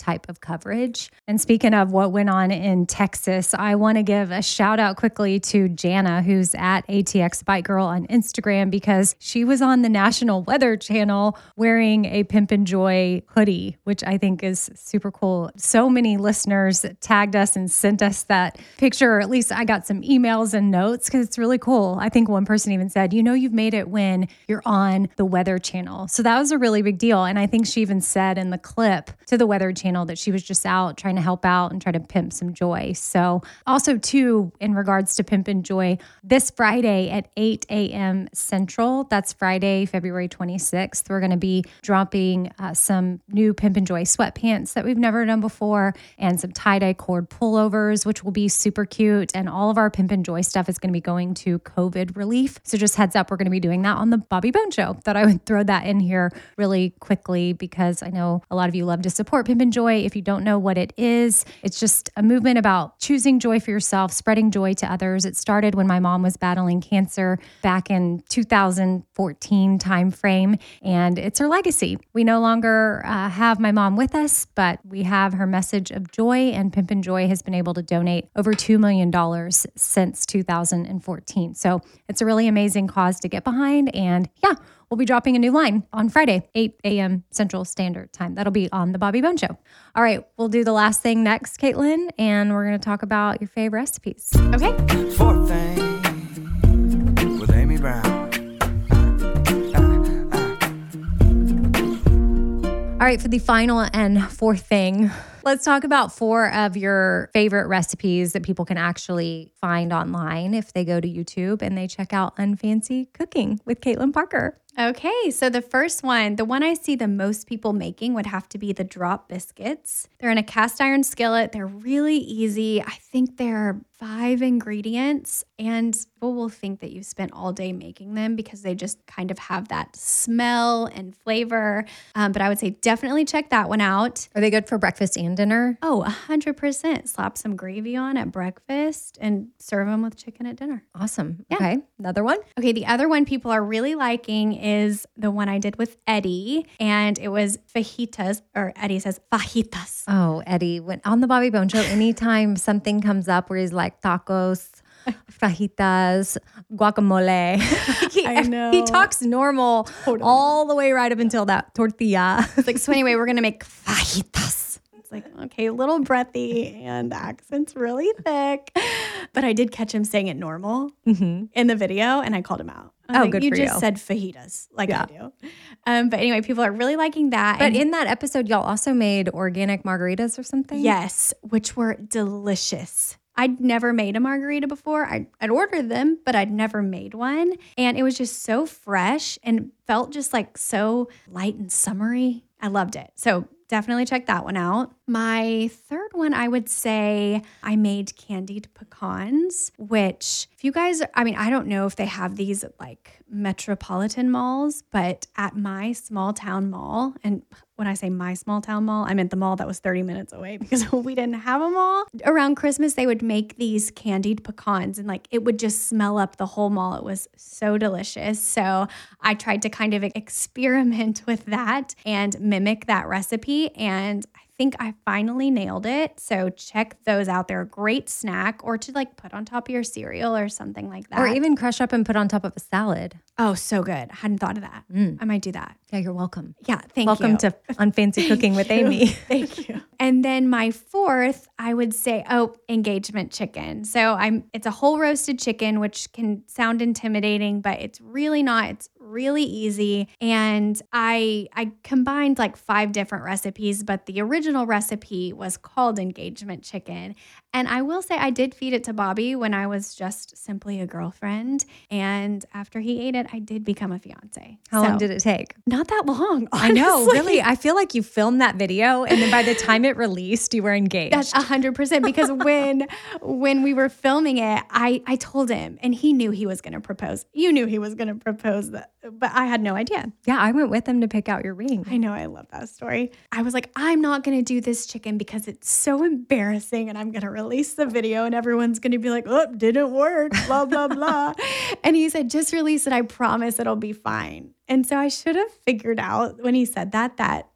type of coverage. And speaking of what went on in Texas, I want to give a shout out quickly to Jana, who's at A T X Bike Girl on Instagram, because she was on the National Weather Channel wearing a Pimp and Joy hoodie, which I think is super cool. So many listeners tagged us and sent us that picture, or at least I got some emails and notes because it's really cool. I think one person even said, you know, you've made it when you're on the Weather Channel. So that was a really big deal. And I think she even said in the clip to the Weather Channel that she was just out trying to help out and try to pimp some joy. So also too, in regards to Pimp and Joy, this Friday at eight a.m. Central, that's Friday, February twenty-sixth, we're going to be dropping uh, some new Pimp and Joy sweatpants that we've never done before and some tie-dye cord pullovers, which will be super cute. And all of our Pimp and Joy stuff is going to be going to COVID relief. So just heads up, we're going to be doing that on the Bobby Bone Show. Thought I would throw that in here really quickly because I know a lot of you love to support Pimp and Joy. If you don't know what it is, it's just a movement about choosing joy for yourself, spreading joy to others. It started when my mom was battling cancer back in two thousand fourteen timeframe, and it's her legacy. We no longer uh, have my mom with us, but we have her message of joy, and Pimp and Joy has been able to donate over two million dollars since two thousand fourteen. So it's a really amazing cause to get behind. And yeah, we'll be dropping a new line on Friday, eight a.m. Central Standard Time. That'll be on the Bobby Bone Show. All right, we'll do the last thing next, Caitlin, and we're going to talk about your fave recipes. Okay. Fourth thing with Amy Brown. All right, for the final and fourth thing, let's talk about four of your favorite recipes that people can actually find online if they go to YouTube and they check out Unfancy Cooking with Caitlin Parker. Okay, so the first one, the one I see the most people making would have to be the drop biscuits. They're in a cast iron skillet. They're really easy. I think they're five ingredients, and people will think that you spent all day making them because they just kind of have that smell and flavor. Um, but I would say definitely check that one out. Are they good for breakfast and dinner? Oh, one hundred percent. Slap some gravy on at breakfast and serve them with chicken at dinner. Awesome. Yeah. Okay, another one? Okay, the other one people are really liking is the one I did with Eddie, and it was fajitas, or Eddie says fajitas. Oh, Eddie, when on the Bobby Bone Show, anytime something comes up where he's like tacos, fajitas, guacamole, he, I know. he talks normal Totally. all the way right up until that tortilla. It's like, so anyway, we're going to make fajitas. It's like, okay, a little breathy and the accent's really thick. But I did catch him saying it normal mm-hmm. in the video, and I called him out. I was oh, like, good you for just you. said fajitas like Yeah. I do. Um, but anyway, people are really liking that. But And in that episode, y'all also made organic margaritas or something? yes, which were delicious. I'd never made a margarita before. I'd, I'd ordered them, but I'd never made one. And it was just so fresh and felt just like so light and summery. I loved it. So definitely check that one out. My third one, I would say I made candied pecans, which if you guys, I mean, I don't know if they have these at like metropolitan malls, but at my small town mall, and when I say my small town mall, I meant the mall that was thirty minutes away because we didn't have a mall. Around Christmas, they would make these candied pecans and like it would just smell up the whole mall. It was so delicious. So I tried to kind of experiment with that and mimic that recipe. And I think I finally nailed it. So check those out. They're a great snack, or to like put on top of your cereal or something like that. Or even crush up and put on top of a salad. Oh, so good. I hadn't thought of that. Mm. I might do that. Yeah, you're welcome. Yeah, thank welcome you. to Unfancy Cooking with Thank you. Amy. Thank you. And then my fourth, I would say, oh, engagement chicken. So I'm it's a whole roasted chicken, which can sound intimidating, but it's really not. It's really easy. And I I combined like five different recipes, but the original recipe was called engagement chicken. And I will say I did feed it to Bobby when I was just simply a girlfriend. And after he ate it, I did become a fiance. How So, long did it take? Not that long. I know, honestly. really. I feel like you filmed that video and then by the time it released, you were engaged. That's a hundred percent because when when we were filming it, I I told him and he knew he was going to propose. You knew he was going to propose, that, but I had no idea. Yeah, I went with him to pick out your ring. I know, I love that story. I was like, I'm not going to do this chicken because it's so embarrassing, and I'm going to release the video, and everyone's going to be like, oh, didn't work, blah blah blah. And he said, just release it. I promise it'll be fine. And so I should have figured out when he said that, that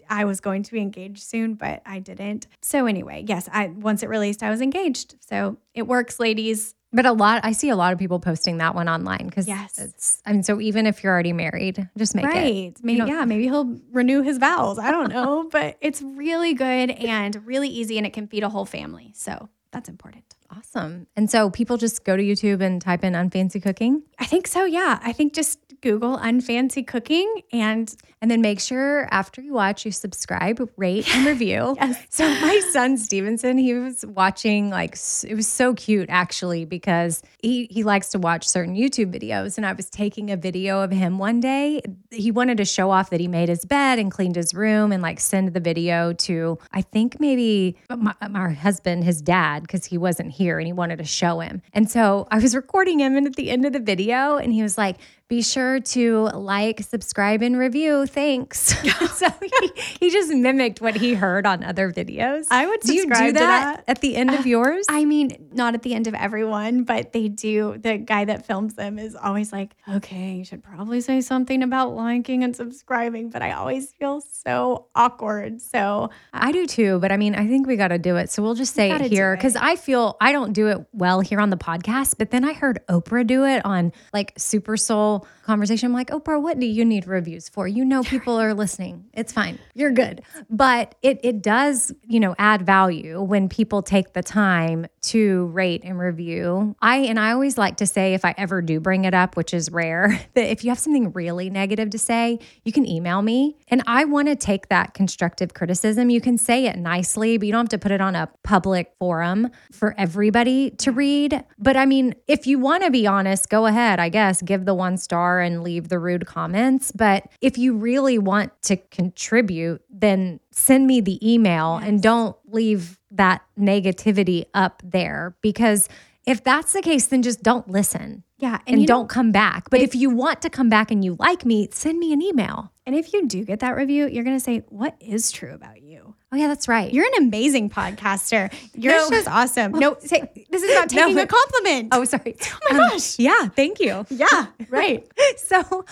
I was going to be engaged soon, but I didn't. So anyway, yes, I once it released, I was engaged. So it works, ladies. But a lot, I see a lot of people posting that one online because Yes. it's, I mean, so even if you're already married, just make it. Right. Maybe, don't- yeah, maybe he'll renew his vows. I don't know, but it's really good and really easy and it can feed a whole family. So that's important. Awesome. And so people just go to YouTube and type in unfancy cooking. I think so. Yeah. I think just Google unfancy cooking and And then make sure after you watch, you subscribe, rate, and review. Yes. So my son Stevenson, he was watching like, s- it was so cute actually, because he, he likes to watch certain YouTube videos. And I was taking a video of him one day. He wanted to show off that he made his bed and cleaned his room and like send the video to, I think maybe my, my husband, his dad, because he wasn't here and he wanted to show him. And so I was recording him, and at the end of the video, and he was like, be sure to like, subscribe, and review. Thanks. So he, he just mimicked what he heard on other videos. I would do you subscribe do to that, that. at the end of yours? I mean, not at the end of everyone, but they do. The guy that films them is always like, okay, you should probably say something about liking and subscribing, but I always feel so awkward. So I do too, but I mean, I think we got to do it. So we'll just say gotta it do here it. because I feel I don't do it well here on the podcast. But then I heard Oprah do it on like Super Soul Conversation. I'm like, Oprah, what do you need reviews for? You know, people are listening. It's fine. You're good. But it it does, you know, add value when people take the time to rate and review. I and I always like to say, if I ever do bring it up, which is rare, that if you have something really negative to say, you can email me. And I want to take that constructive criticism. You can say it nicely, but you don't have to put it on a public forum for everybody to read. But I mean, if you want to be honest, go ahead, I guess, give the one star and leave the rude comments. But if you really want to contribute, then send me the email and don't leave that negativity up there, because if that's the case, then just don't listen. yeah. And, you don't know- come back. But if you want to come back and you like me, send me an email. And if you do get that review, you're going to say, what is true about you? Oh, yeah, that's right. You're an amazing podcaster. Your No. show's awesome. No, say, this is about No. taking a compliment. Oh, sorry. Oh my Um, gosh. Yeah, thank you. Yeah, right. So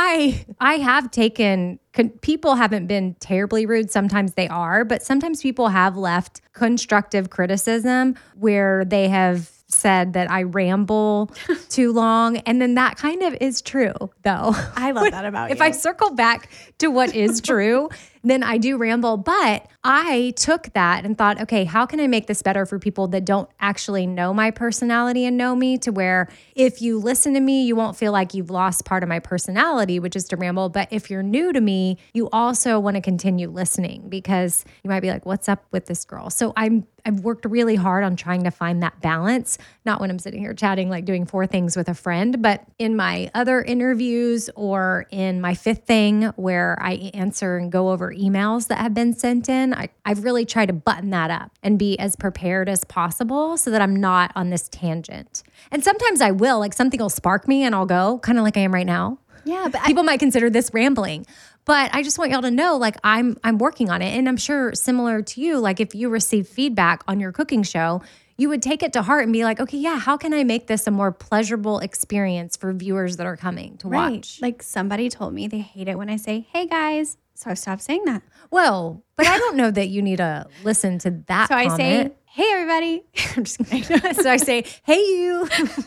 I I have taken con- people haven't been terribly rude. Sometimes they are, but sometimes people have left constructive criticism where they have said that I ramble too long. And then that kind of is true, though. I love that about If you. I circle back to what is true, then I do ramble. But I took that and thought, okay, how can I make this better for people that don't actually know my personality and know me, to where if you listen to me, you won't feel like you've lost part of my personality, which is to ramble. But if you're new to me, you also want to continue listening, because you might be like, what's up with this girl? So I'm I've worked really hard on trying to find that balance, not when I'm sitting here chatting, like doing four things with a friend, but in my other interviews or in my fifth thing where I answer and go over emails that have been sent in. I, I've really tried to button that up and be as prepared as possible so that I'm not on this tangent. And sometimes I will, like something will spark me and I'll go, kind of like I am right now. yeah, but I, People might consider this rambling, but I just want y'all to know, like I'm I'm working on it. And I'm sure similar to you, like if you receive feedback on your cooking show, you would take it to heart and be like, okay, yeah, how can I make this a more pleasurable experience for viewers that are coming to right. watch? Like somebody told me they hate it when I say, hey guys. So I stopped saying that. Well, but I don't know that you need to listen to that So I say, comment. hey everybody. I'm just kidding. So I say, hey, you.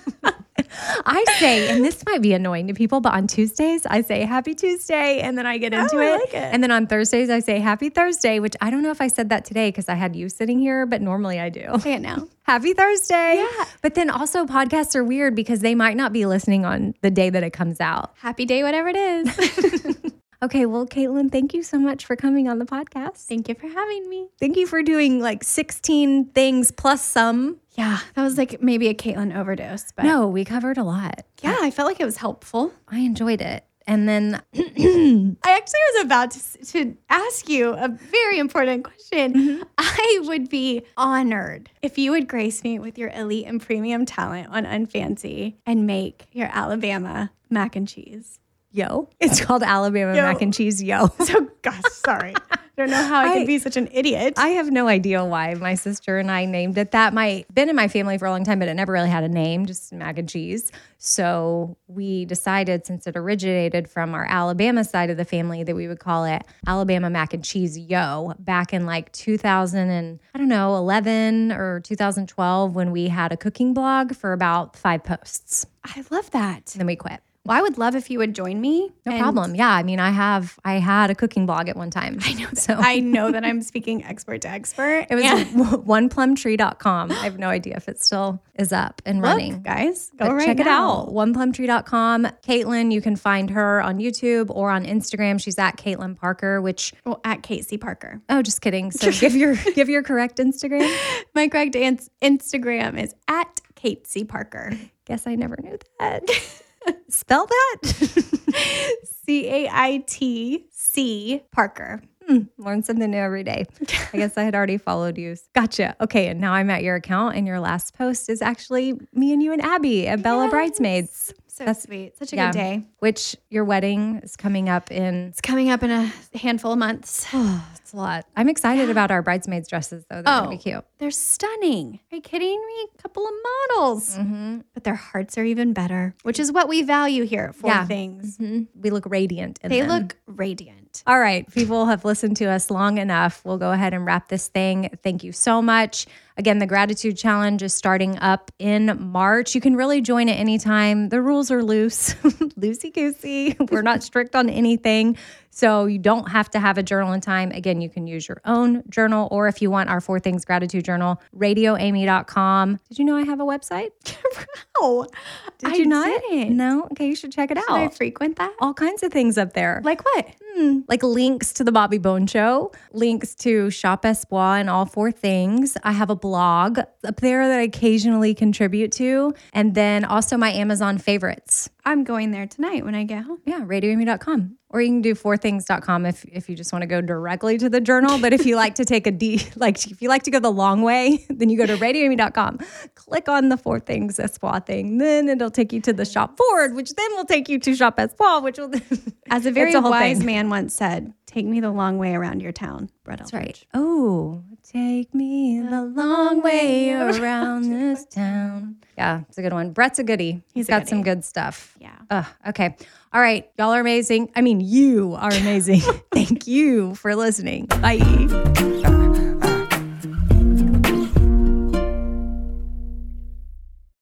I say, and this might be annoying to people, but on Tuesdays, I say happy Tuesday, and then I get into Oh, I it. like it. And then on Thursdays, I say happy Thursday, which I don't know if I said that today because I had you sitting here, but normally I do. Say it now. Happy Thursday. Yeah. But then also podcasts are weird because they might not be listening on the day that it comes out. Happy day, whatever it is. Okay, well, Caitlin, thank you so much for coming on the podcast. Thank you for having me. Thank you for doing like sixteen things plus some. Yeah, that was like maybe a Caitlin overdose, but No, we covered a lot. yeah, I felt like it was helpful. I enjoyed it. And then I actually was about to, to ask you a very important question. Mm-hmm. I would be honored if you would grace me with your elite and premium talent on Unfancy and make your Alabama mac and cheese. Yo. It's called Alabama Yo. mac and cheese, yo. So, gosh, sorry. don't know how I, I- could be such an idiot. I have no idea why my sister and I named it that. My been in my family for a long time, but it never really had a name, just mac and cheese. So we decided, since it originated from our Alabama side of the family, that we would call it Alabama Mac and Cheese Yo. Back in like two thousand and I don't know, eleven or two thousand twelve, when we had a cooking blog for about five posts. I love that. And then we quit. Well, I would love if you would join me. No and problem. Yeah, I mean, I have I had a cooking blog at one time. I know that- So I know that I'm speaking expert to expert. it was And one plum tree dot com. I have no idea if it still is up and look, running. guys, go But right check it now. out. one plum tree dot com. Caitlin, you can find her on YouTube or on Instagram. She's at Caitlin Parker, which Well, at Kate C. Parker. oh, just kidding. So give your give your correct Instagram. My correct ans- Instagram is at Kate C. Parker. Guess I never knew that. Spell that. C A I T C Parker. Hmm, learn something new every day. I guess I had already followed you. Gotcha. Okay, and now I'm at your account, and your last post is actually me and you and Abby at Bella Yes. Bridesmaids. So That's- sweet. Such a yeah. good day. Which your wedding is coming up in. It's coming up in a handful of months. Oh, it's a lot. I'm excited about our bridesmaids dresses, though. They're Oh. gonna be cute. They're stunning. Are you kidding me? A couple of models. Mm-hmm. But their hearts are even better, which is what we value here at Four Yeah. Things. Mhm. We look radiant. In They them. look radiant. All right, people have listened to us long enough. We'll go ahead and wrap this thing. Thank you so much. Again, the Gratitude Challenge is starting up in March. You can really join at any time. The rules are loose, loosey-goosey. We're not strict on anything. So you don't have to have a journal in time. Again, you can use your own journal, or if you want our Four Things Gratitude Journal, radio amy dot com. Did you know I have a website? Oh, Did I you not? didn't. No? Okay, you should check it Should I out. frequent that? All kinds of things up there. Like what? Hmm, like links to the Bobby Bone Show, links to Shop Espoir and all four things. I have a blog up there that I occasionally contribute to, and then also my Amazon favorites. I'm going there tonight when I get home. Yeah, radio amy dot com. Or you can do four things dot com if if you just want to go directly to the journal. But if you like to take a D, like if you like to go the long way, then you go to radio amy dot com. Click on the Four Things Espoir thing. Then it'll take you to the Shop Forward, which then will take you to Shop Espoir, which will. As a very It's a whole wise thing. man once said, take me the long way around your town, Brett That's right. Oh, take me the long way around this town. Yeah, it's a good one. Brett's a goodie. He's He's a got some goodie. good stuff. Yeah. Ugh, okay. All right. Y'all are amazing. I mean, you are amazing. Thank you for listening. Bye.